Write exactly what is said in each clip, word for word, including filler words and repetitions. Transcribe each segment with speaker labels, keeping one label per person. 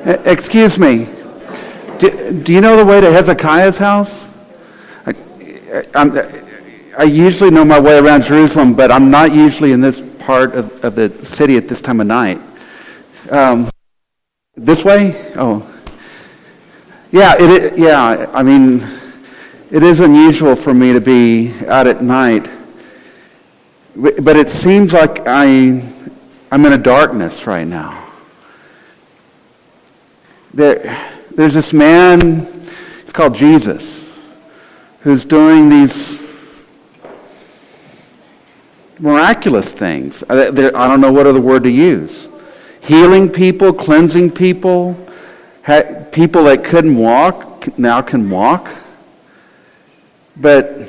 Speaker 1: Excuse me. Do, do you know the way to Hezekiah's house? I, I'm, I usually know my way around Jerusalem, but I'm not usually in this part of, of the city at this time of night. Um, this way? Oh. Yeah, it, yeah, I mean, it is unusual for me to be out at night. But it seems like I, I'm in a darkness right now. There, there's this man, it's called Jesus, who's doing these miraculous things. I, I don't know what other word to use. Healing people, cleansing people, ha, people that couldn't walk now can walk. But,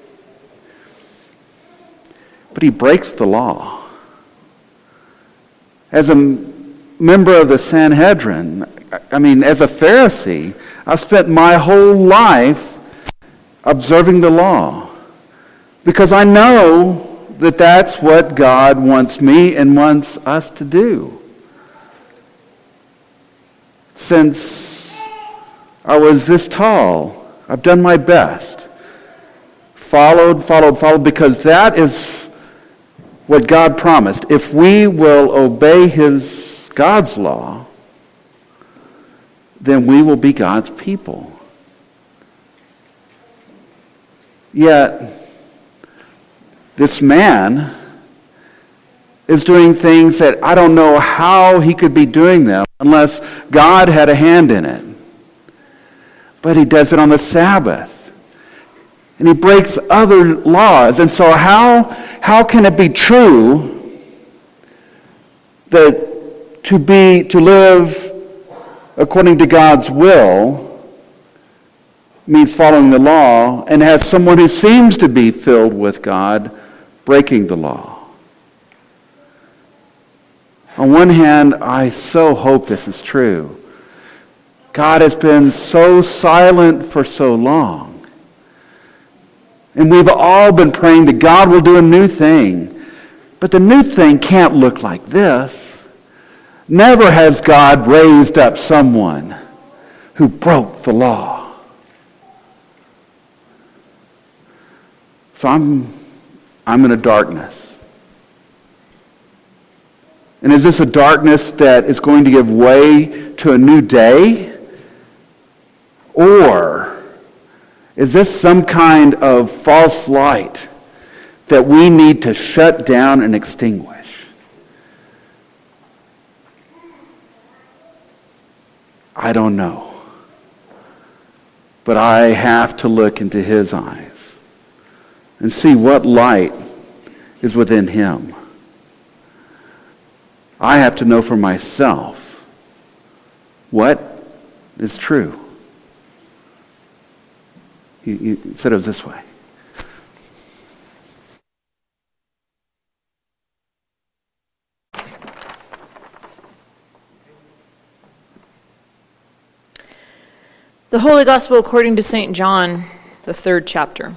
Speaker 1: but he breaks the law. As a member of the Sanhedrin, I mean, as a Pharisee, I've spent my whole life observing the law because I know that that's what God wants me and wants us to do. Since I was this tall, I've done my best. Followed, followed, followed, because that is what God promised. If we will obey His, God's law, then we will be God's people. Yet, this man is doing things that I don't know how he could be doing them unless God had a hand in it. But he does it on the Sabbath. And he breaks other laws. And so how, how can it be true that to be to live according to God's will means following the law, and have someone who seems to be filled with God breaking the law? On one hand, I so hope this is true. God has been so silent for so long. And we've all been praying that God will do a new thing. But the new thing can't look like this. Never has God raised up someone who broke the law. So I'm, I'm in a darkness. And is this a darkness that is going to give way to a new day? Or is this some kind of false light that we need to shut down and extinguish? I don't know. But I have to look into His eyes and see what light is within Him. I have to know for myself what is true. He, he said it was this way.
Speaker 2: The Holy Gospel according to Saint John, the third chapter.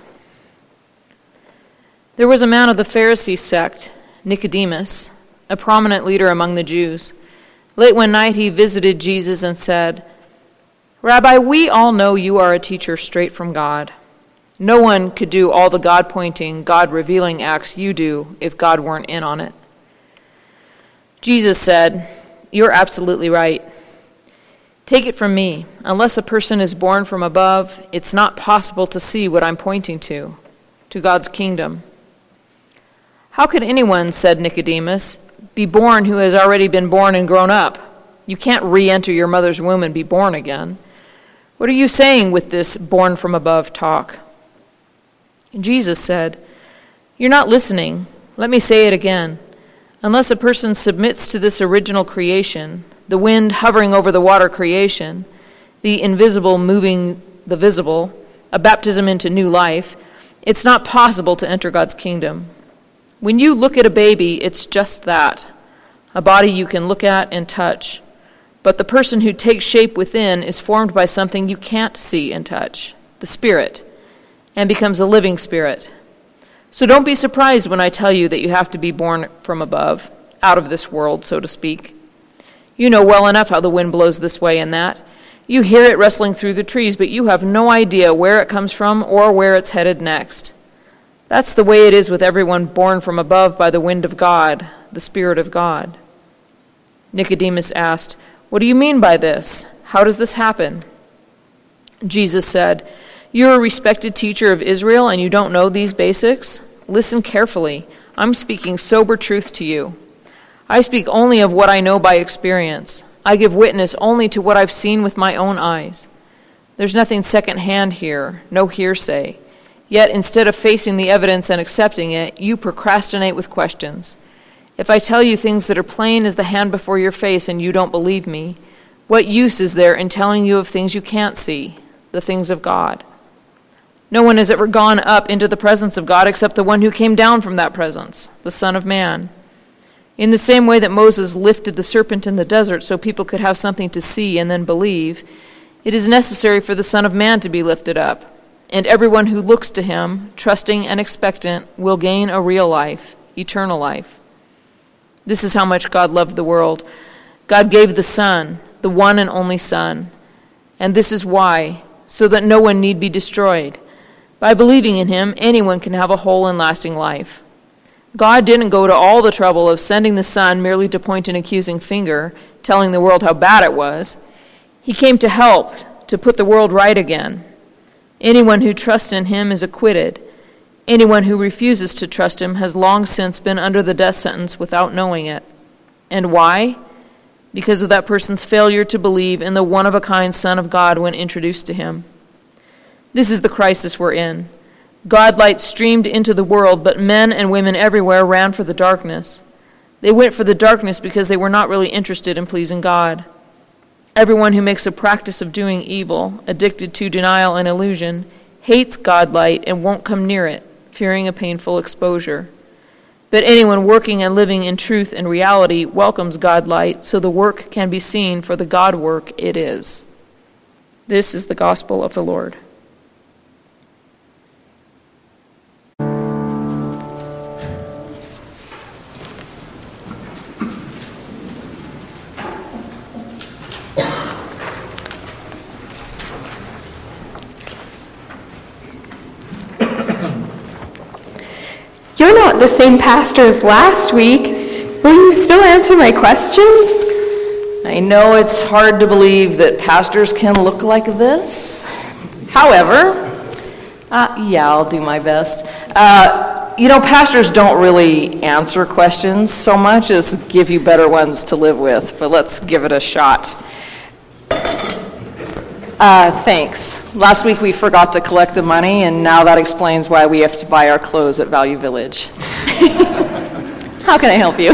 Speaker 2: There was a man of the Pharisee sect, Nicodemus, a prominent leader among the Jews. Late one night he visited Jesus and said, "Rabbi, we all know you are a teacher straight from God. No one could do all the God-pointing, God-revealing acts you do if God weren't in on it." Jesus said, "You're absolutely right. Take it from me, unless a person is born from above, it's not possible to see what I'm pointing to, to God's kingdom." "How could anyone," said Nicodemus, "be born who has already been born and grown up? You can't re-enter your mother's womb and be born again. What are you saying with this born from above talk?" And Jesus said, "You're not listening. Let me say it again. Unless a person submits to this original creation, the wind hovering over the water creation, the invisible moving the visible, a baptism into new life, it's not possible to enter God's kingdom. When you look at a baby, it's just that, a body you can look at and touch. But the person who takes shape within is formed by something you can't see and touch, the Spirit, and becomes a living spirit. So don't be surprised when I tell you that you have to be born from above, out of this world, so to speak. You know well enough how the wind blows this way and that. You hear it rustling through the trees, but you have no idea where it comes from or where it's headed next. That's the way it is with everyone born from above by the wind of God, the Spirit of God." Nicodemus asked, "What do you mean by this? How does this happen?" Jesus said, "You're a respected teacher of Israel and you don't know these basics? Listen carefully. I'm speaking sober truth to you. I speak only of what I know by experience. I give witness only to what I've seen with my own eyes. There's nothing second-hand here, no hearsay. Yet instead of facing the evidence and accepting it, you procrastinate with questions. If I tell you things that are plain as the hand before your face and you don't believe me, what use is there in telling you of things you can't see, the things of God? No one has ever gone up into the presence of God except the one who came down from that presence, the Son of Man. In the same way that Moses lifted the serpent in the desert so people could have something to see and then believe, it is necessary for the Son of Man to be lifted up, and everyone who looks to him, trusting and expectant, will gain a real life, eternal life. This is how much God loved the world. God gave the Son, the one and only Son, and this is why, so that no one need be destroyed. By believing in him, anyone can have a whole and lasting life. God didn't go to all the trouble of sending the Son merely to point an accusing finger, telling the world how bad it was. He came to help, to put the world right again. Anyone who trusts in him is acquitted. Anyone who refuses to trust him has long since been under the death sentence without knowing it. And why? Because of that person's failure to believe in the one-of-a-kind Son of God when introduced to him. This is the crisis we're in. God-light streamed into the world, but men and women everywhere ran for the darkness. They went for the darkness because they were not really interested in pleasing God. Everyone who makes a practice of doing evil, addicted to denial and illusion, hates God-light and won't come near it, fearing a painful exposure. But anyone working and living in truth and reality welcomes God-light, so the work can be seen for the God work it is. This is the gospel of the Lord.
Speaker 3: You're not the same pastor as last week. Will you still answer my questions?
Speaker 4: I know it's hard to believe that pastors can look like this. However, uh, yeah, I'll do my best. Uh, you know, pastors don't really answer questions so much as give you better ones to live with, but let's give it a shot. Uh, thanks. Last week we forgot to collect the money, and now that explains why we have to buy our clothes at Value Village. How can I help you?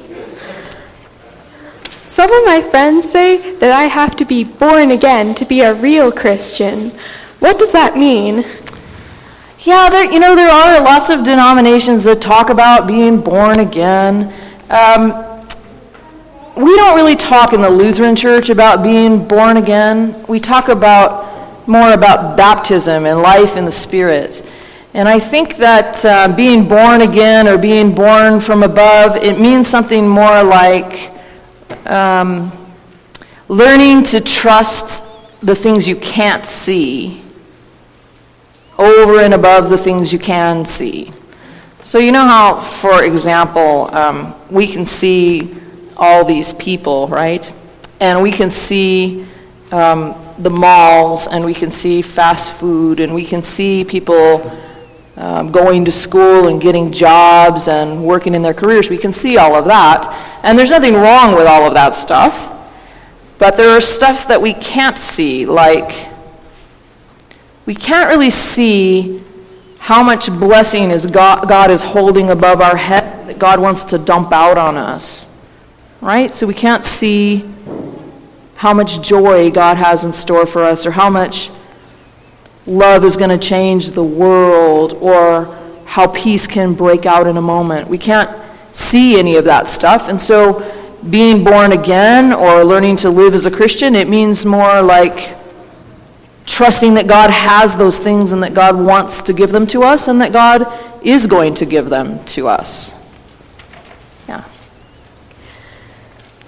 Speaker 3: Some of my friends say that I have to be born again to be a real Christian. What does that mean?
Speaker 4: Yeah, there, you know, there are lots of denominations that talk about being born again. Um, we don't really talk in the Lutheran Church about being born again. We talk about more about baptism and life in the Spirit. And I think that uh, being born again or being born from above, it means something more like um, learning to trust the things you can't see over and above the things you can see. So you know how, for example, um, we can see all these people, right? And we can see um, the malls, and we can see fast food, and we can see people um, going to school and getting jobs and working in their careers. We can see all of that. And there's nothing wrong with all of that stuff. But there are stuff that we can't see, like we can't really see how much blessing is God, God is holding above our heads that God wants to dump out on us. Right? So we can't see how much joy God has in store for us, or how much love is going to change the world, or how peace can break out in a moment. We can't see any of that stuff. And so being born again or learning to live as a Christian, it means more like trusting that God has those things and that God wants to give them to us and that God is going to give them to us. Yeah.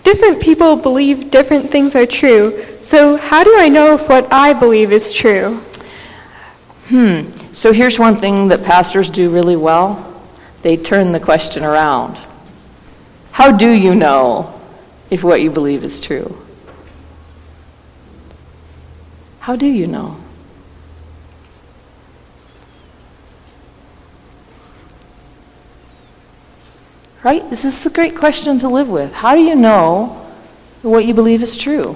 Speaker 3: different people believe different things are true. So how do I know if what I believe is true?
Speaker 4: Hmm. So here's one thing that pastors do really well. They turn the question around. How do you know if what you believe is true? How do you know? Right? This is a great question to live with. How do you know that what you believe is true?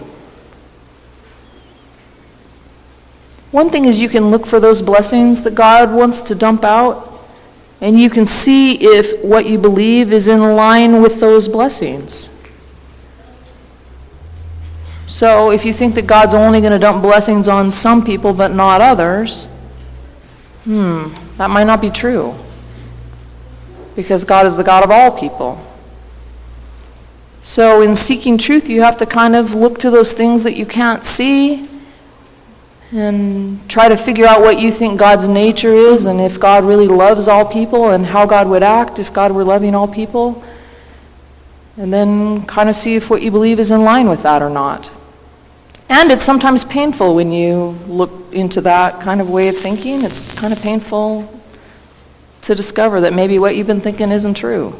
Speaker 4: One thing is you can look for those blessings that God wants to dump out, and you can see if what you believe is in line with those blessings. So if you think that God's only going to dump blessings on some people but not others, hmm, that might not be true. Because God is the God of all people. So in seeking truth, you have to kind of look to those things that you can't see and try to figure out what you think God's nature is, and if God really loves all people, and how God would act if God were loving all people. And then kind of see if what you believe is in line with that or not. And it's sometimes painful when you look into that kind of way of thinking. It's kind of painful to discover that maybe what you've been thinking isn't true.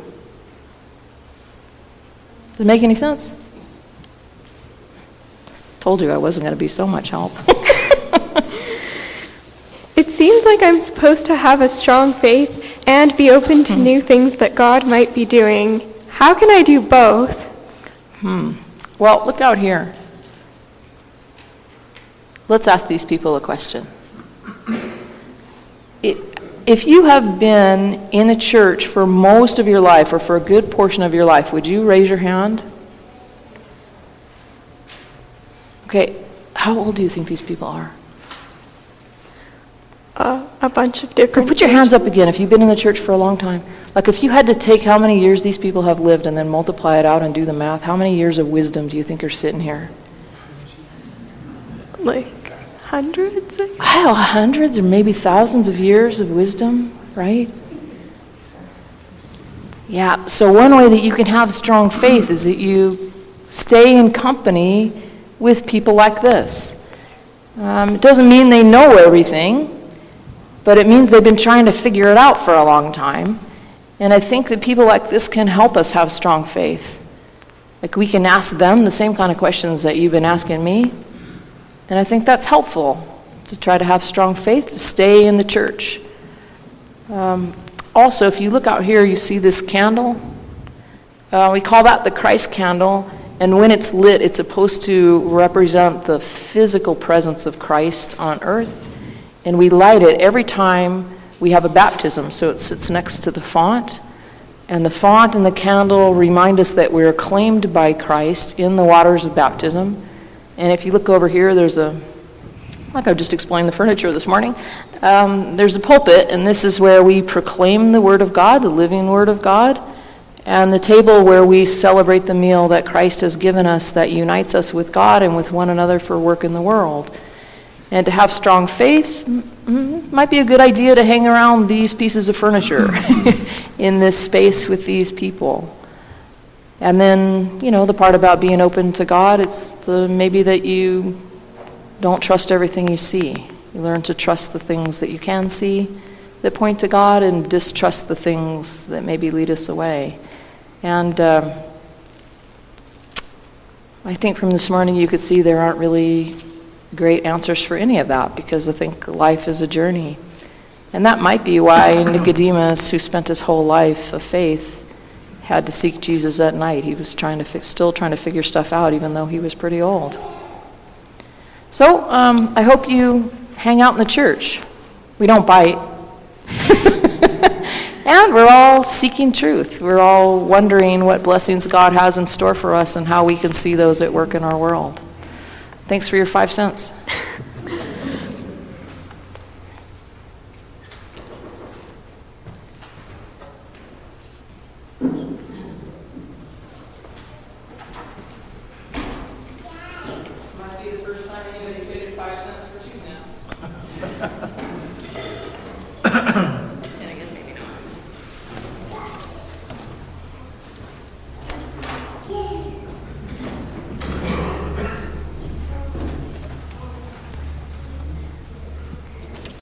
Speaker 4: Does it make any sense? Told you I wasn't going to be so much help.
Speaker 3: It seems like I'm supposed to have a strong faith and be open to new things that God might be doing. How can I do both?
Speaker 4: Hmm. Well, look out here. Let's ask these people a question. It, If you have been in a church for most of your life, or for a good portion of your life, would you raise your hand? Okay, how old do you think these people are?
Speaker 3: Uh, a bunch of different...
Speaker 4: Put your hands up again if you've been in the church for a long time. Like if you had to take how many years these people have lived and then multiply it out and do the math, how many years of wisdom do you think are sitting here?
Speaker 3: Like hundreds?
Speaker 4: Wow, hundreds or maybe thousands of years of wisdom, right? Yeah, so one way that you can have strong faith is that you stay in company with people like this. Um, it doesn't mean they know everything, but it means they've been trying to figure it out for a long time. And I think that people like this can help us have strong faith. Like we can ask them the same kind of questions that you've been asking me. And I think that's helpful to try to have strong faith, to stay in the church. Um, also, if you look out here, you see this candle. Uh, we call that the Christ candle. And when it's lit, it's supposed to represent the physical presence of Christ on earth. And we light it every time we have a baptism. So it sits next to the font. And the font and the candle remind us that we're claimed by Christ in the waters of baptism. And if you look over here, there's a, like I just explained the furniture this morning, um, there's a pulpit, and this is where we proclaim the Word of God, the living Word of God, and the table where we celebrate the meal that Christ has given us that unites us with God and with one another for work in the world. And to have strong faith, mm, might be a good idea to hang around these pieces of furniture in this space with these people. And then, you know, the part about being open to God, it's the, maybe that you don't trust everything you see. You learn to trust the things that you can see that point to God and distrust the things that maybe lead us away. And uh, I think from this morning you could see there aren't really great answers for any of that, because I think life is a journey. And that might be why Nicodemus, who spent his whole life of faith, had to seek Jesus at night. He was trying to fi- still trying to figure stuff out, even though he was pretty old. So um, I hope you hang out in the church. We don't bite. And we're all seeking truth. We're all wondering what blessings God has in store for us and how we can see those at work in our world. Thanks for your five cents.